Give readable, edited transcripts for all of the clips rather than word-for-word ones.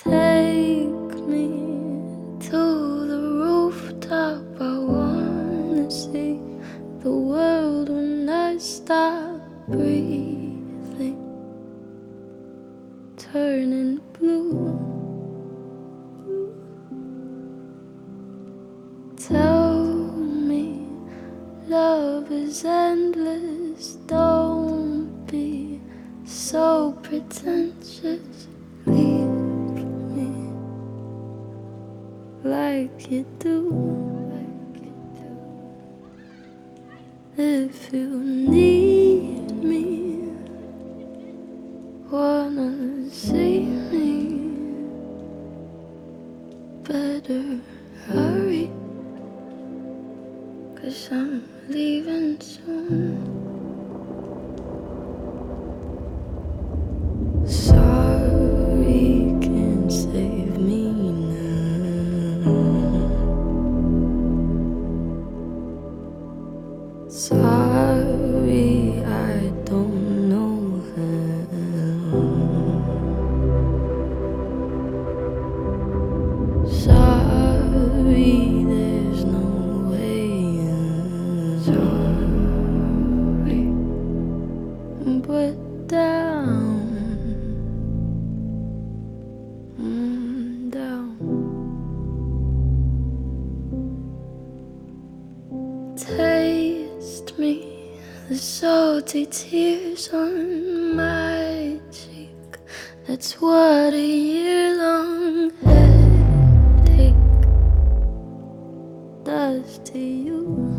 Take me to the rooftop. I wanna see the world when I stop breathing, turning blue. Tell me love is endless. Don't be so pretentious. Leave me like you do. If you need me, wanna see me, better hurry, 'cause I'm leaving soon. Sorry can't save me now. Sorry, I don't know how. Sorry, there's no way out. Sorry, but down, down. Taste me, the salty tears on my cheek. That's what a year-long headache does to you.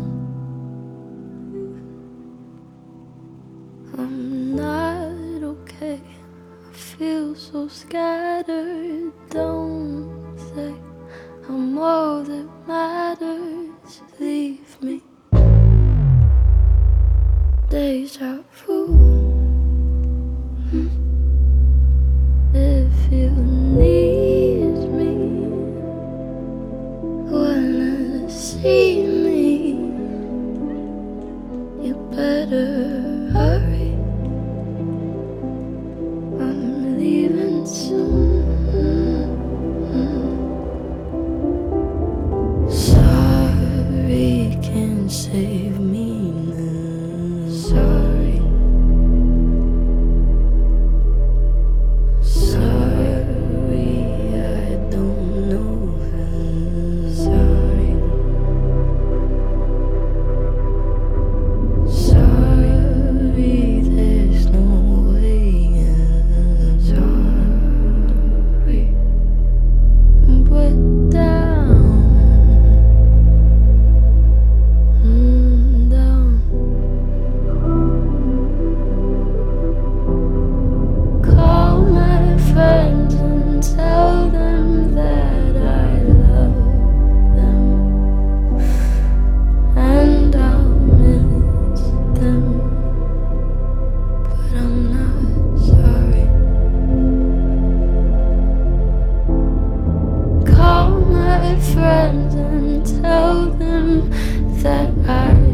I'm not okay, I feel so scattered. Don't say I'm all that matters. Leave me. Deja vu. If you need me, wanna see me, you better hurry. I'm leaving soon. Sorry can't save me now. Sorry. Sorry, I don't know how. Sorry. Sorry, there's no way out. Sorry, but down, down. Call my friends and tell them that I love them, and I'll miss them, but I'm not sorry. Call my friends and tell them that I